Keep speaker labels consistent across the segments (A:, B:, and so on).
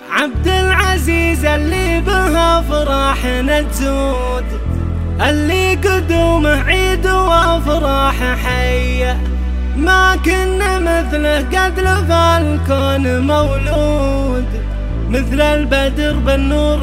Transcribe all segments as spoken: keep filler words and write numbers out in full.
A: عبد العزيز اللي بها فرحنا تزود، اللي قدومه عيد وافراح حيه، ما كنا مثله قد لفى الكون مولود، مثل البدر بالنور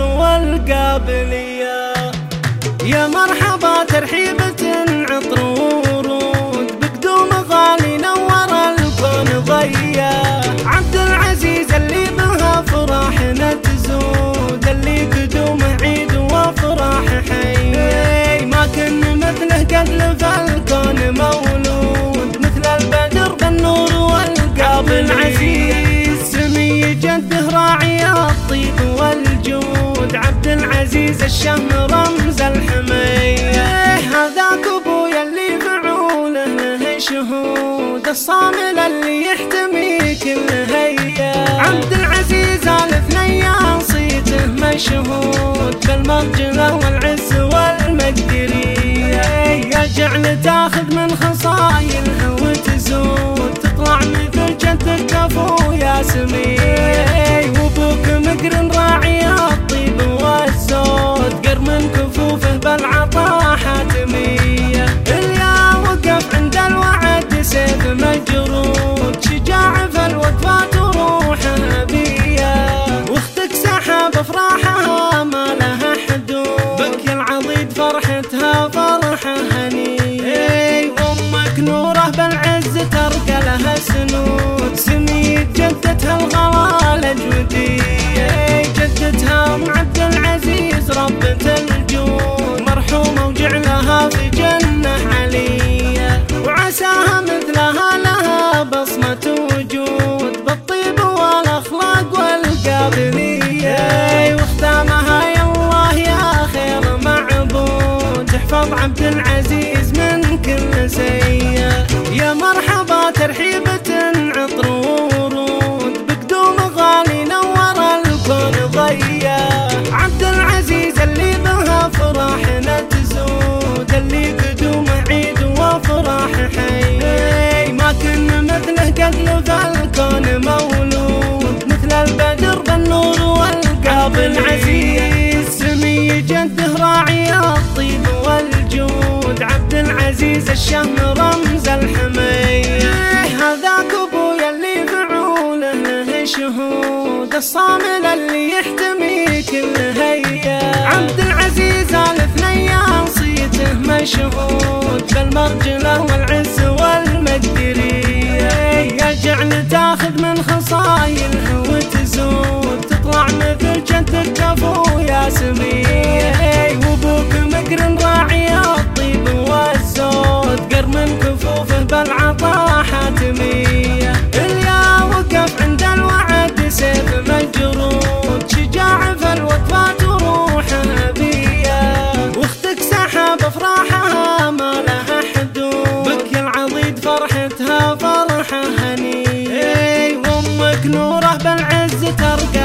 A: والقابليه. يا مرحبا ترحيبة عطر ورود، بقدوم غالي نور الكون ضيا. عبد العزيز اللي بها فرحنا تزود، اللي قدومه عيد وافراح حي، ما كنا مثله قد لفى الكون مولود، مثل البدر بالنور والقابلية. عبد العزيز سمي جده راعي الطيب والجود، عبد العزيز الشهم رمز الحمية. هذاك ابويا اللي فعوله له شهود، الصامل اللي يحتمي كل هيا. عبد العزيز الاثنيان صيته مشهود، بالمرجله والعز والمقدريه. يا جعل تاخذ من خصايلها وتزود، تطلع مثل جدك ابو ياسمين. وابوك مقرن راعي الطيب والزود، قر من كفوفه بالعطا حاتميه. اليا وقف عند الوعد سيف مجرود، شجاع في الوقفات وروحه بيه. واختك سحب افراحها ما لها حدود، بك العضيد فرحتها فرحه هنيه. وامك نوره بالعز ترقى لها سنود، سميت جدتها الغلا الجوديه. جدتها ام عبد العزيز ربة الجود، مرحومه وجعلها في جنه عليه. وعساها مثلها لها بصمه وجود، بالطيب والاخلاق والقابليه. واختامها يا الله يا خير معبود، تحفظ عبد العزيز من كل سيء. يا مرحبا ترحيبة عطر ورود، بقدوم غالي نور الكون ضيا. عبد العزيز اللي بها فرحنا تزود، اللي قدومه عيد وافراح حي، ما كنا مثله قد لفى الكون مولود، مثل البدر بالنور والقابلية. عبد العزيز سمي جده راعي الطيب والجود، عبد العزيز الشهم رمز الحمية. هذاك ابويا اللي فعوله له شهود، الصامل اللي يحتمي كل هيا. عبد العزيز الاثنيان صيته مشهود، بالمرجله والعز والمقدريه. يا جعل تاخذ من خصايلها وتزود، تطلع مثل جدك ابو ياسمين. وابوك مقرن راعي الطيب والزود، قر من كفوفه بالعطا حاتميه. اليا وقف عند الوعد سيف مجرود، شجاع في الوقفات وروحه بيه. واختك سحب افراحها ما لها حدود، بك العضيد فرحتها فرحه هنيه. وامك نوره بالعز ترقى